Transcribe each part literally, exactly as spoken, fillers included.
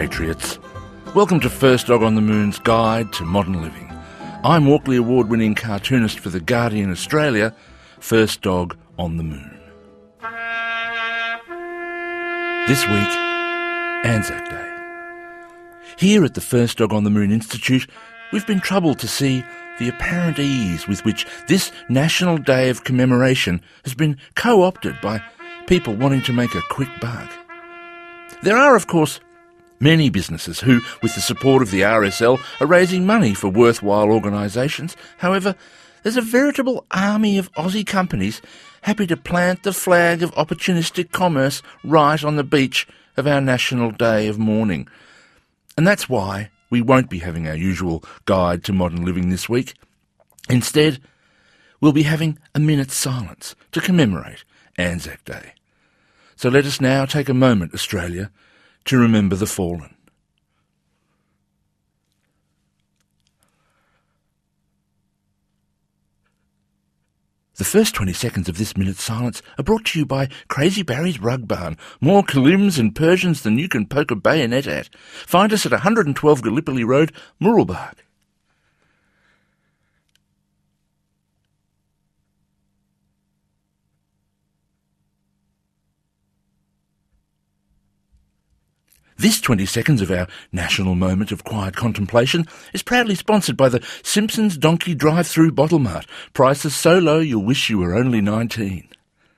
patriots. Welcome to First Dog on the Moon's Guide to Modern Living. I'm Walkley Award-winning cartoonist for The Guardian Australia, First Dog on the Moon. This week, Anzac Day. Here at the First Dog on the Moon Institute, we've been troubled to see the apparent ease with which this National Day of commemoration has been co-opted by people wanting to make a quick buck. There are, of course, many businesses who, with the support of the R S L, are raising money for worthwhile organisations. However, there's a veritable army of Aussie companies happy to plant the flag of opportunistic commerce right on the beach of our National Day of mourning. And that's why we won't be having our usual guide to modern living this week. Instead, we'll be having a minute's silence to commemorate Anzac Day. So let us now take a moment, Australia, to remember the fallen. The first twenty seconds of this minute's silence are brought to you by Crazy Barry's Rug Barn. More Kalims and Persians than you can poke a bayonet at. Find us at one hundred twelve Gallipoli Road, Mooroolbark. This twenty seconds of our national moment of quiet contemplation is proudly sponsored by the Simpsons Donkey Drive-Through Bottle Mart. Prices so low you'll wish you were only nineteen.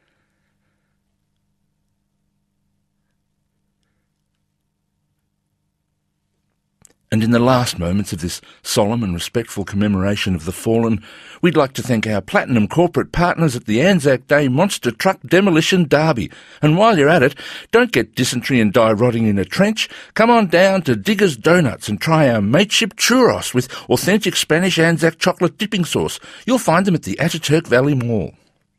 And in the last moments of this solemn and respectful commemoration of the fallen, we'd like to thank our platinum corporate partners at the Anzac Day Monster Truck Demolition Derby. And while you're at it, don't get dysentery and die rotting in a trench. Come on down to Digger's Donuts and try our mateship churros with authentic Spanish Anzac chocolate dipping sauce. You'll find them at the Ataturk Valley Mall.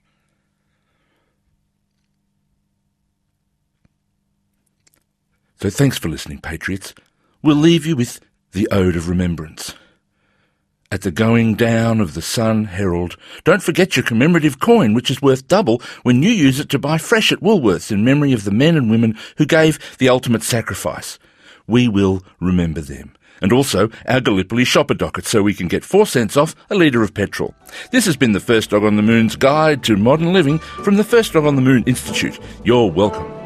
So thanks for listening, patriots. We'll leave you with the Ode of Remembrance. At the going down of the Sun Herald, don't forget your commemorative coin, which is worth double when you use it to buy fresh at Woolworths in memory of the men and women who gave the ultimate sacrifice. We will remember them. And also our Gallipoli shopper docket so we can get four cents off a litre of petrol. This has been the First Dog on the Moon's Guide to Modern Living from the First Dog on the Moon Institute. You're welcome.